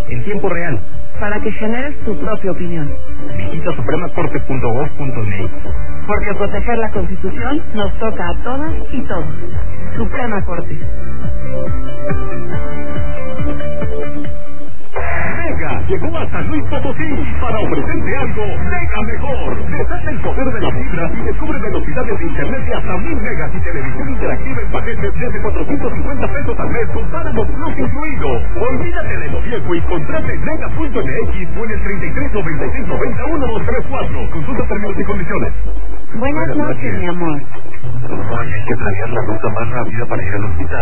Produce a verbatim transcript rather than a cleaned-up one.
en tiempo real, para que generes tu propia opinión. Visita suprema corte punto gov punto m x. Porque proteger la Constitución nos toca a todas y todos. Suprema Corte. Mega llegó a San Luis Potosí para ofrecerte algo mega mejor. Desata el poder de la fibra y descubre velocidades de internet de hasta mil megas y televisión interactiva en paquetes desde cuatrocientos cincuenta pesos al mes con Paramount Plus incluido. Olvídate de lo viejo y contrata en mega punto m x o en el treinta y tres noventa y seis noventa uno dos tres cuatro. Consulta términos y condiciones. Buenas noches, mi amor. Oye, hay que planear la ruta más rápida para ir al hospital.